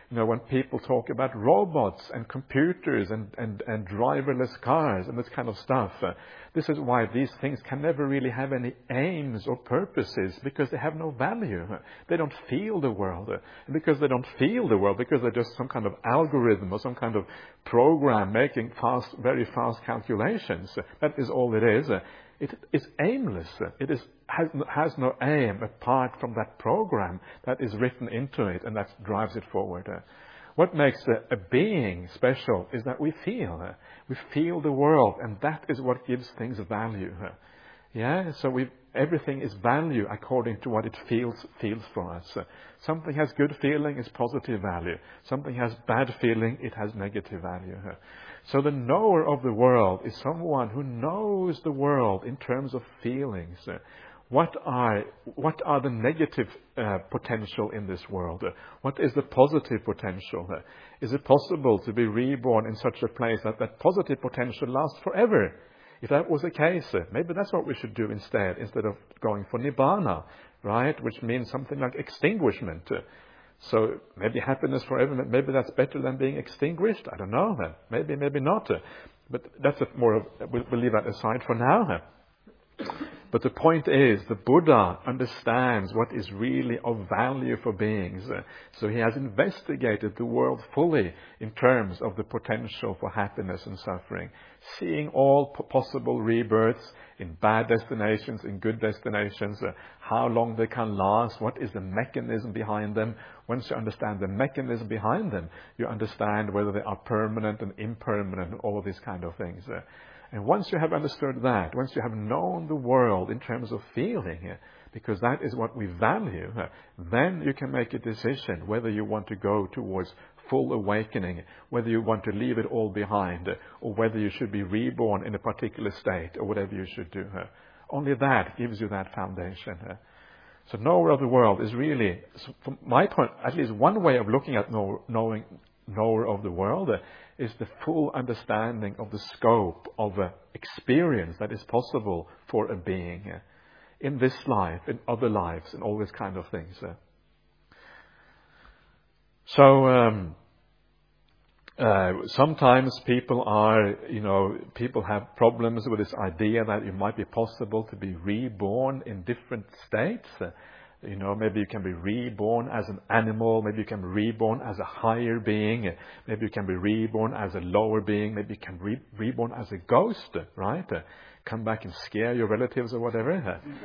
You know, when people talk about robots and computers and, and, and driverless cars and this kind of stuff, uh, this is why these things can never really have any aims or purposes, because they have no value. They don't feel the world. And because they don't feel the world, because they're just some kind of algorithm or some kind of program making fast, very fast calculations, that is all it is. It is aimless. It is, has, has no aim apart from that program that is written into it and that drives it forward. What makes a, a being special is that we feel. We feel the world, and that is what gives things value. Yeah, so we everything is value according to what it feels feels for us. Something has good feeling, is positive value. Something has bad feeling, it has negative value. So the knower of the world is someone who knows the world in terms of feelings. What are what are the negative uh, potential in this world? What is the positive potential? Is it possible to be reborn in such a place that that positive potential lasts forever? If that was the case, maybe that's what we should do instead, instead of going for nibbana, right? Which means something like extinguishment. So maybe happiness forever, maybe that's better than being extinguished. I don't know. Maybe, maybe not. But that's a more of, we'll, we'll leave that aside for now. But the point is, the Buddha understands what is really of value for beings. So he has investigated the world fully in terms of the potential for happiness and suffering, seeing all possible rebirths in bad destinations, in good destinations, uh, how long they can last, what is the mechanism behind them. Once you understand the mechanism behind them, you understand whether they are permanent and impermanent and all these kind of things. Uh, And once you have understood that, once you have known the world in terms of feeling, because that is what we value, then you can make a decision whether you want to go towards full awakening, whether you want to leave it all behind, or whether you should be reborn in a particular state, or whatever you should do. Only that gives you that foundation. So knower of the world is really, from my point, at least one way of looking at know, knowing knower of the world is the full understanding of the scope of uh, experience that is possible for a being uh, in this life, in other lives, and all these kind of things. Uh. So um, uh, sometimes people are, you know, people have problems with this idea that it might be possible to be reborn in different states. Uh, You know, maybe you can be reborn as an animal. Maybe you can be reborn as a higher being. Maybe you can be reborn as a lower being. Maybe you can be re- reborn as a ghost, right? Uh, come back and scare your relatives or whatever.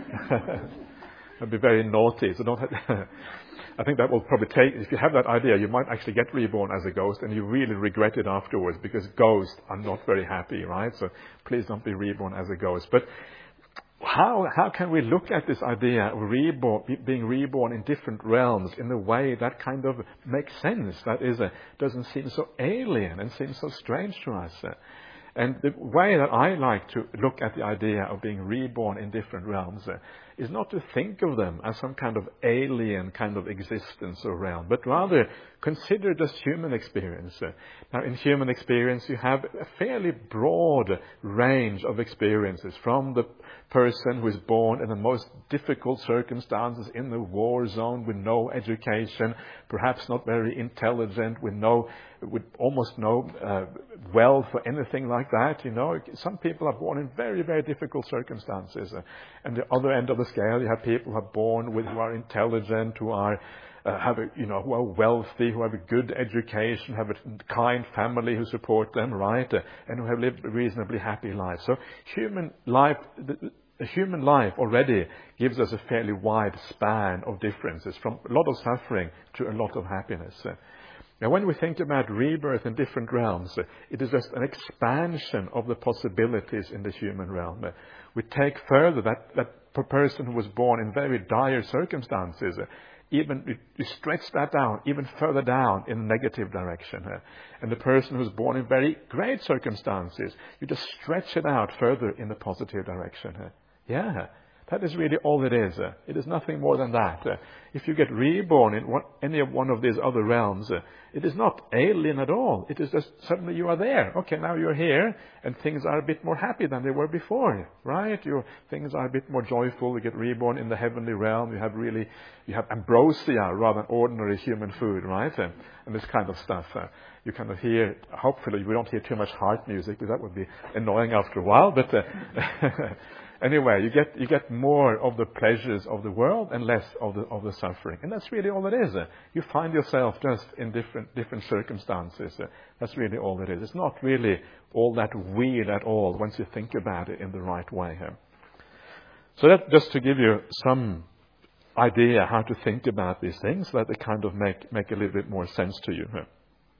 That'd be very naughty. So don't. Have I think that will probably take. If you have that idea, you might actually get reborn as a ghost, and you really regret it afterwards, because ghosts are not very happy, right? So please don't be reborn as a ghost. But How how can we look at this idea of reborn, being reborn in different realms in a way that kind of makes sense? That is, uh, doesn't seem so alien and seems so strange to us. Uh, and the way that I like to look at the idea of being reborn in different realms uh, is not to think of them as some kind of alien kind of existence or realm, but rather consider just human experience. Uh, now, in human experience, you have a fairly broad range of experiences, from the person who is born in the most difficult circumstances in the war zone with no education, perhaps not very intelligent, with no, with almost no uh, wealth or anything like that. You know, some people are born in very, very difficult circumstances, uh, and the other end of the scale, you have people who are born with who are intelligent, who are Uh, have a, you know, who are wealthy, who have a good education, have a kind family who support them, right, uh, and who have lived a reasonably happy life. So human life, the, the human life already gives us a fairly wide span of differences, from a lot of suffering to a lot of happiness. Uh, now, when we think about rebirth in different realms, uh, it is just an expansion of the possibilities in the human realm. Uh, we take further that that person who was born in very dire circumstances, uh, even you stretch that down even further down in a negative direction. Uh, and the person who's born in very great circumstances, you just stretch it out further in the positive direction. Uh. Yeah, That is really all it is. Uh, it is nothing more than that. Uh, if you get reborn in one, any of one of these other realms, uh, it is not alien at all. It is just suddenly you are there. Okay, now you're here, and things are a bit more happy than they were before, right? Your things are a bit more joyful. You get reborn in the heavenly realm. You have really, you have ambrosia rather than ordinary human food, right? And, and this kind of stuff. Uh, you kind of hear, hopefully we don't hear too much harp music, because that would be annoying after a while, but uh, anyway, you get you get more of the pleasures of the world and less of the of the suffering, and that's really all it is. Uh, you find yourself just in different different circumstances. Uh, that's really all it is. It's not really all that weird at all once you think about it in the right way. Uh. So that just to give you some idea how to think about these things, so that they kind of make make a little bit more sense to you. Uh.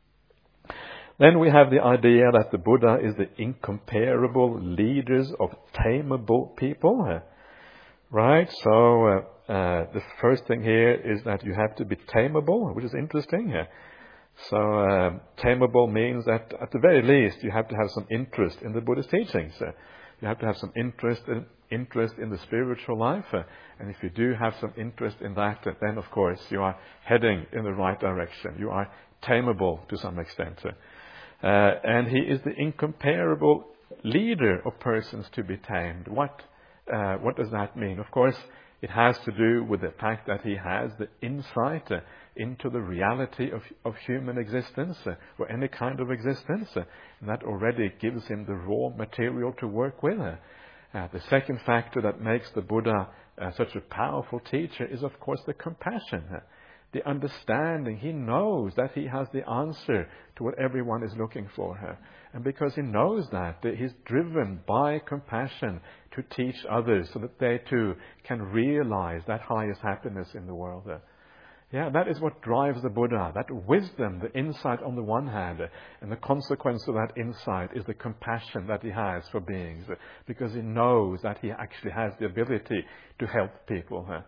Then we have the idea that the Buddha is the incomparable leaders of tameable people. Uh, right? So uh, uh, the first thing here is that you have to be tameable, which is interesting. Uh, so uh, tameable means that at the very least you have to have some interest in the Buddha's teachings. Uh, you have to have some interest in, interest in the spiritual life. Uh, and if you do have some interest in that, uh, then of course you are heading in the right direction. You are tameable to some extent. Uh, Uh, and he is the incomparable leader of persons to be tamed. What uh, what does that mean? Of course, it has to do with the fact that he has the insight uh, into the reality of, of human existence, uh, or any kind of existence. Uh, and that already gives him the raw material to work with. Uh, uh, the second factor that makes the Buddha uh, such a powerful teacher is, of course, the compassion. Uh, The understanding. He knows that he has the answer to what everyone is looking for. And because he knows that, he's driven by compassion to teach others so that they too can realize that highest happiness in the world. Yeah, that is what drives the Buddha. That wisdom, the insight on the one hand, and the consequence of that insight is the compassion that he has for beings. Because he knows that he actually has the ability to help people.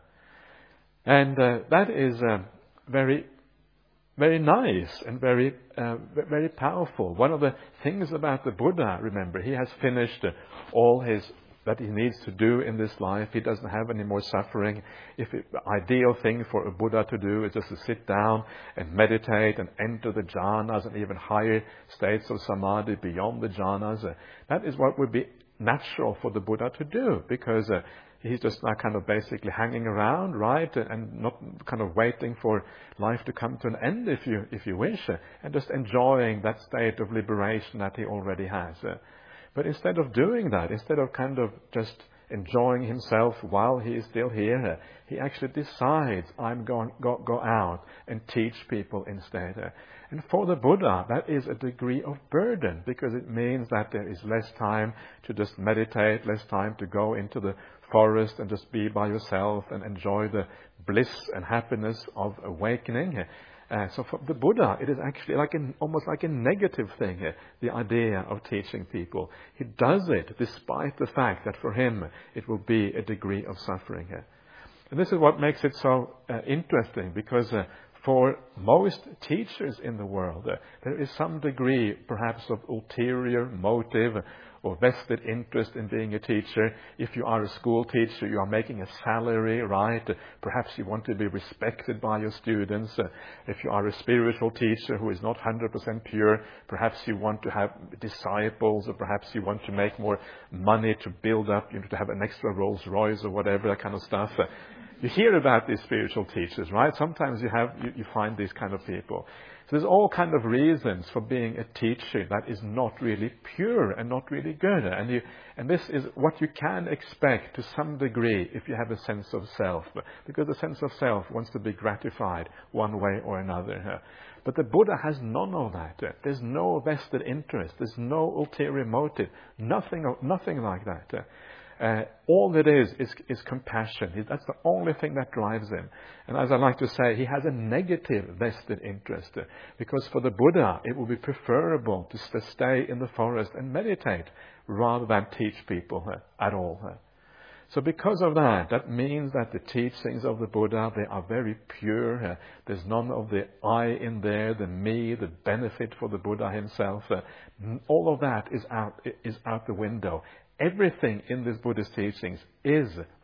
And uh, that is uh, very, very nice and very, uh, very powerful. One of the things about the Buddha, remember, he has finished uh, all his that he needs to do in this life. He doesn't have any more suffering. If it, the ideal thing for a Buddha to do is just to sit down and meditate and enter the jhanas and even higher states of samadhi beyond the jhanas, uh, that is what would be natural for the Buddha to do, because uh, he's just now kind of basically hanging around, right, and not kind of waiting for life to come to an end, if you if you wish, and just enjoying that state of liberation that he already has. But instead of doing that, instead of kind of just enjoying himself while he is still here, he actually decides, I'm going to go, go out and teach people instead. And for the Buddha, that is a degree of burden, because it means that there is less time to just meditate, less time to go into the forest and just be by yourself and enjoy the bliss and happiness of awakening. Uh, so for the Buddha, it is actually like an, almost like a negative thing, uh, the idea of teaching people. He does it despite the fact that for him it will be a degree of suffering. Uh. And this is what makes it so uh, interesting, because uh, for most teachers in the world, uh, there is some degree perhaps of ulterior motive or vested interest in being a teacher. If you are a school teacher, you are making a salary, right? Perhaps you want to be respected by your students. If you are a spiritual teacher who is not one hundred percent pure, perhaps you want to have disciples, or perhaps you want to make more money to build up, you know, to have an extra Rolls Royce or whatever, that kind of stuff. You hear about these spiritual teachers, right? Sometimes you have you, you find these kind of people. So there's all kind of reasons for being a teacher that is not really pure and not really good. And you, and this is what you can expect to some degree if you have a sense of self, because the sense of self wants to be gratified one way or another. But the Buddha has none of that. There's no vested interest. There's no ulterior motive. Nothing, nothing like that. Uh, all it is, is is compassion. He, that's the only thing that drives him. And as I like to say, he has a negative vested interest. Uh, because for the Buddha, it would be preferable to st- stay in the forest and meditate rather than teach people uh, at all. Uh. So because of that, that means that the teachings of the Buddha, they are very pure. Uh, there's none of the I in there, the me, the benefit for the Buddha himself. Uh, all of that is out, is out the window. Everything in this Buddhist teachings is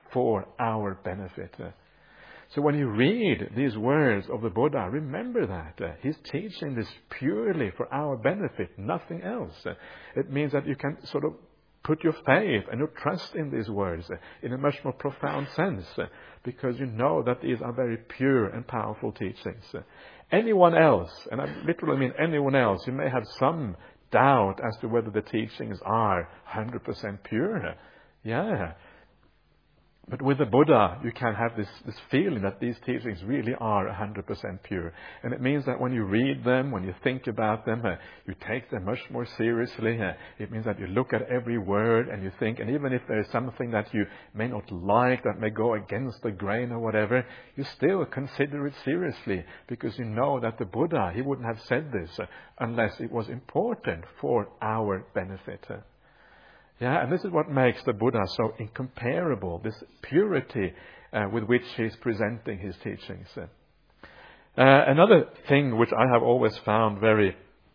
for our benefit. Uh, So when you read these words of the Buddha, remember that. Uh, he's teaching this purely for our benefit, nothing else. Uh, it means that you can sort of put your faith and your trust in these words uh, in a much more profound sense, uh, because you know that these are very pure and powerful teachings. Uh, anyone else, and I literally mean anyone else, you may have some doubt as to whether the teachings are one hundred percent pure. Uh, yeah. But with the Buddha, you can have this, this feeling that these teachings really are one hundred percent pure. And it means that when you read them, when you think about them, uh, you take them much more seriously. Uh, it means that you look at every word and you think, and even if there is something that you may not like, that may go against the grain or whatever, you still consider it seriously, because you know that the Buddha, he wouldn't have said this uh, unless it was important for our benefit. Uh, Yeah, and this is what makes the Buddha so incomparable, this purity uh, with which he's presenting his teachings. Uh, another thing which I have always found very,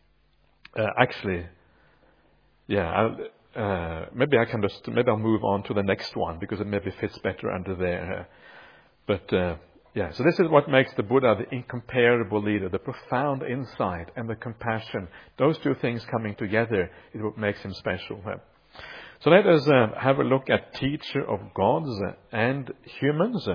uh, actually, yeah, I'll, uh, maybe I can just, maybe I'll move on to the next one, because it maybe fits better under there. Uh, but, uh, yeah, so this is what makes the Buddha the incomparable leader, the profound insight and the compassion. Those two things coming together is what makes him special. Uh, So let us uh, have a look at teacher of gods and humans.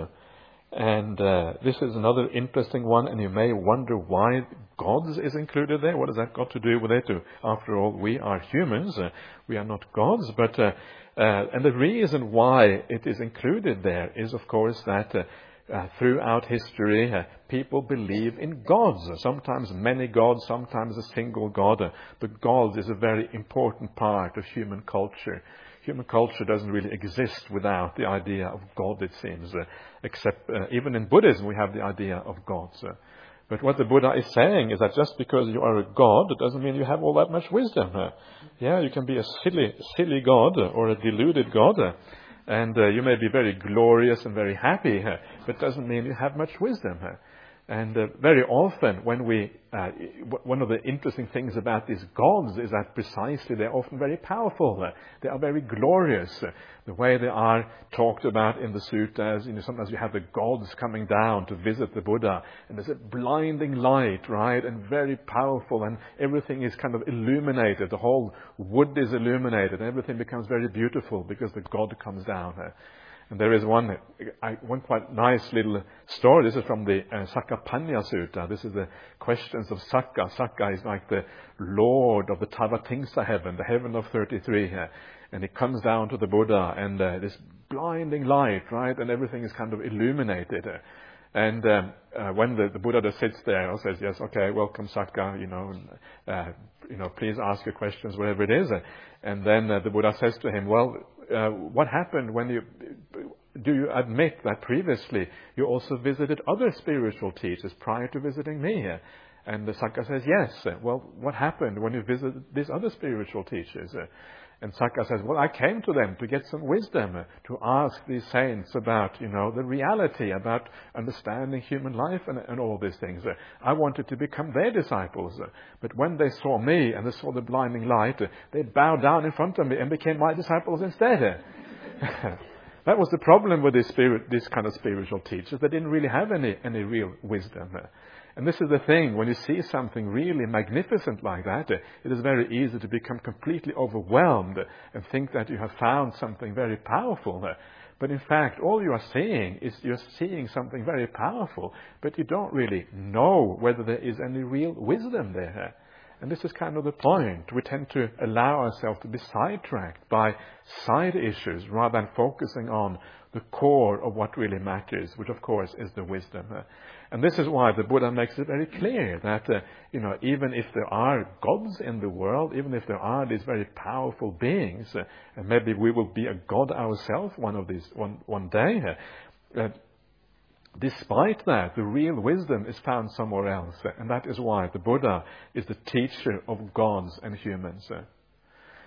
And uh, this is another interesting one, and you may wonder why gods is included there. What has that got to do with it? After all, we are humans. Uh, we are not gods. But uh, uh, and the reason why it is included there is, of course, that uh, Uh, throughout history, uh, people believe in gods. Sometimes many gods, sometimes a single god. Uh, but gods is a very important part of human culture. Human culture doesn't really exist without the idea of God, it seems. Uh, except uh, even in Buddhism, we have the idea of gods. Uh, but what the Buddha is saying is that just because you are a god, it doesn't mean you have all that much wisdom. Uh, yeah, you can be a silly, silly god uh, or a deluded god. Uh, And uh, you may be very glorious and very happy, uh, but it doesn't mean you have much wisdom. Uh, and uh, very often when we, uh, w- one of the interesting things about these gods is that precisely they're often very powerful. Uh, they are very glorious. Uh, the way they are talked about in the suttas, you know, sometimes you have the gods coming down to visit the Buddha, and there's a blinding light, right, and very powerful, and everything is kind of illuminated. The whole wood is illuminated, and everything becomes very beautiful because the God comes down. Uh, And there is one, one quite nice little story. This is from the uh, Sakapanya Sutta. This is the questions of Sakka. Sakka is like the Lord of the Tavatimsa heaven, the heaven of thirty-three. Uh, and he comes down to the Buddha, and uh, this blinding light, right? And everything is kind of illuminated. Uh, and um, uh, when the, the Buddha just sits there and says, yes, okay, welcome Sakka, you know, and, uh, you know, please ask your questions, whatever it is. Uh, and then uh, the Buddha says to him, well, Uh, what happened when you, do you admit that previously you also visited other spiritual teachers prior to visiting me? And the Sakka says, yes. Well, what happened when you visited these other spiritual teachers? And Sakka says, well, I came to them to get some wisdom, to ask these saints about, you know, the reality, about understanding human life and, and all these things. I wanted to become their disciples. But when they saw me and they saw the blinding light, they bowed down in front of me and became my disciples instead. That was the problem with this spirit, this kind of spiritual teachers. They didn't really have any, any real wisdom. And this is the thing, when you see something really magnificent like that, it is very easy to become completely overwhelmed and think that you have found something very powerful. But in fact, all you are seeing is you're seeing something very powerful, but you don't really know whether there is any real wisdom there. And this is kind of the point. We tend to allow ourselves to be sidetracked by side issues rather than focusing on the core of what really matters, which of course is the wisdom. Uh, and this is why the Buddha makes it very clear that, uh, you know, even if there are gods in the world, even if there are these very powerful beings, uh, and maybe we will be a god ourselves one of these, one, one day, uh, uh, despite that, the real wisdom is found somewhere else. And that is why the Buddha is the teacher of gods and humans.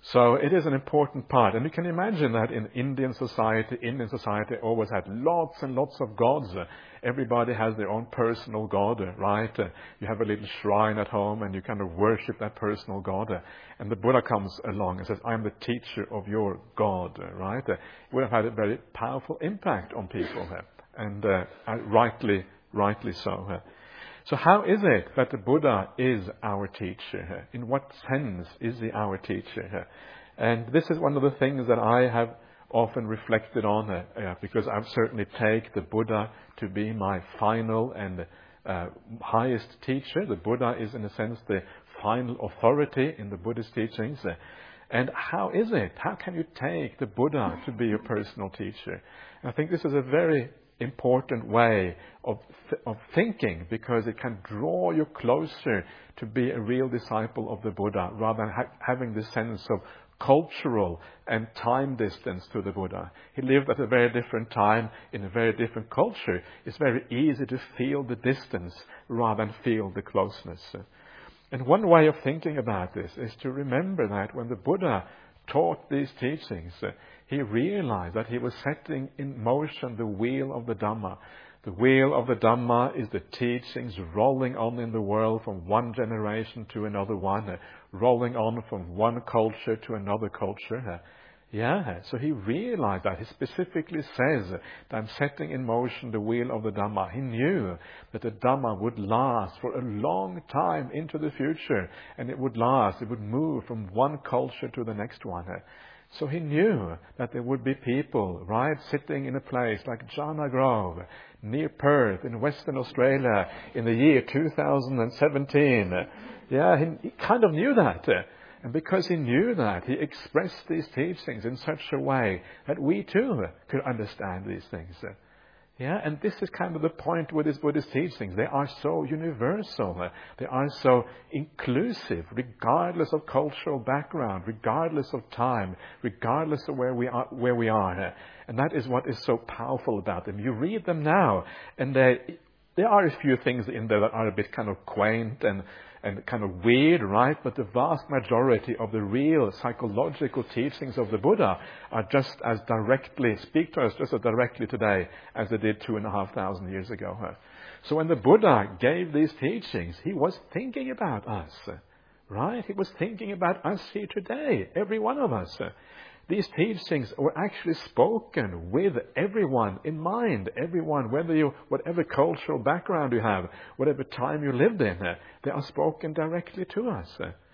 So it is an important part. And you can imagine that in Indian society, Indian society always had lots and lots of gods. Everybody has their own personal god, right? You have a little shrine at home and you kind of worship that personal god. And the Buddha comes along and says, I'm the teacher of your God, right? It would have had a very powerful impact on people. And uh, rightly, rightly so. So how is it that the Buddha is our teacher? In what sense is he our teacher? And this is one of the things that I have often reflected on, uh, uh, because I've certainly taken the Buddha to be my final and uh, highest teacher. The Buddha is, in a sense, the final authority in the Buddhist teachings. Uh, and how is it? How can you take the Buddha to be your personal teacher? And I think this is a very important way of th- of thinking, because it can draw you closer to be a real disciple of the Buddha, rather than ha- having this sense of cultural and time distance to the Buddha. He lived at a very different time in a very different culture. It's very easy to feel the distance rather than feel the closeness. And one way of thinking about this is to remember that when the Buddha taught these teachings, uh, he realized that he was setting in motion the wheel of the Dhamma. The wheel of the Dhamma is the teachings rolling on in the world from one generation to another one, uh, rolling on from one culture to another culture. Uh, yeah, so he realized that. He specifically says that I'm setting in motion the wheel of the Dhamma. He knew that the Dhamma would last for a long time into the future, and it would last, it would move from one culture to the next one. So he knew that there would be people, right, sitting in a place like Jana Grove, near Perth, in Western Australia, in the year two thousand seventeen. Yeah, he, he kind of knew that. And because he knew that, he expressed these teachings in such a way that we too could understand these things. Yeah, and this is kind of the point with these Buddhist teachings. They are so universal. They are so inclusive, regardless of cultural background, regardless of time, regardless of where we are. Where we are. And that is what is so powerful about them. You read them now, and they, there are a few things in there that are a bit kind of quaint and and kind of weird, right? But the vast majority of the real psychological teachings of the Buddha are just as directly, speak to us just as directly today as they did two and a half thousand years ago. So when the Buddha gave these teachings, he was thinking about us, right? He was thinking about us here today, every one of us. These teachings were actually spoken with everyone in mind. Everyone, whether you, whatever cultural background you have, whatever time you lived in, they are spoken directly to us.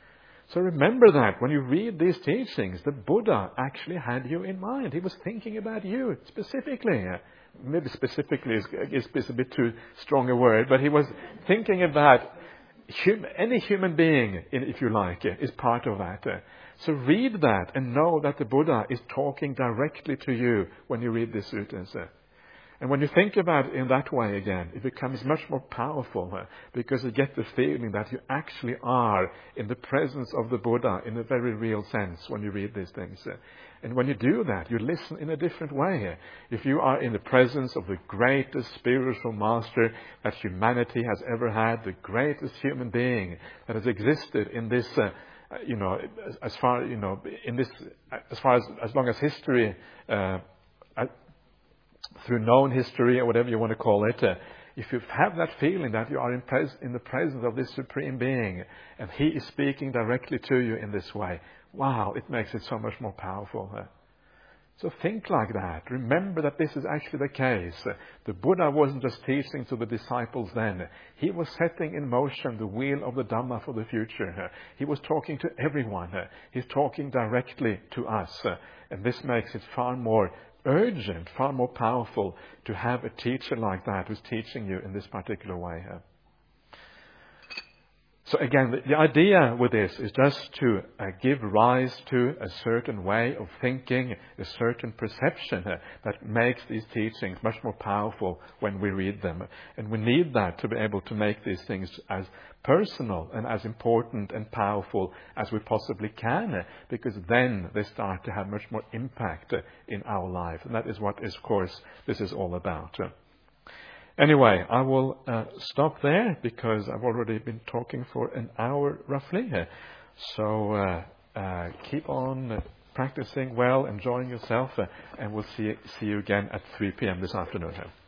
So remember that when you read these teachings, the Buddha actually had you in mind. He was thinking about you specifically. Maybe specifically is, is, is a bit too strong a word, but he was thinking about hum, any human being, if you like, is part of that. So read that and know that the Buddha is talking directly to you when you read these suttas. And when you think about it in that way again, it becomes much more powerful because you get the feeling that you actually are in the presence of the Buddha in a very real sense when you read these things. And when you do that, you listen in a different way. If you are in the presence of the greatest spiritual master that humanity has ever had, the greatest human being that has existed in this uh, you know, as, as far, you know, in this, as far as, as long as history, uh, uh, through known history or whatever you want to call it, uh, if you have that feeling that you are in, pres- in the presence of this Supreme Being and He is speaking directly to you in this way, wow, it makes it so much more powerful. Uh. So think like that. Remember that this is actually the case. The Buddha wasn't just teaching to the disciples then. He was setting in motion the wheel of the Dhamma for the future. He was talking to everyone. He's talking directly to us. And this makes it far more urgent, far more powerful to have a teacher like that who's teaching you in this particular way. So again, the, the idea with this is just to uh, give rise to a certain way of thinking, a certain perception uh, that makes these teachings much more powerful when we read them. And we need that to be able to make these things as personal and as important and powerful as we possibly can, uh, because then they start to have much more impact uh, in our life. And that is what, is, of course, this is all about. Uh, Anyway, I will uh, stop there because I've already been talking for an hour roughly. So uh, uh, keep on uh, practicing well, enjoying yourself, uh, and we'll see see you again at three p.m. this afternoon.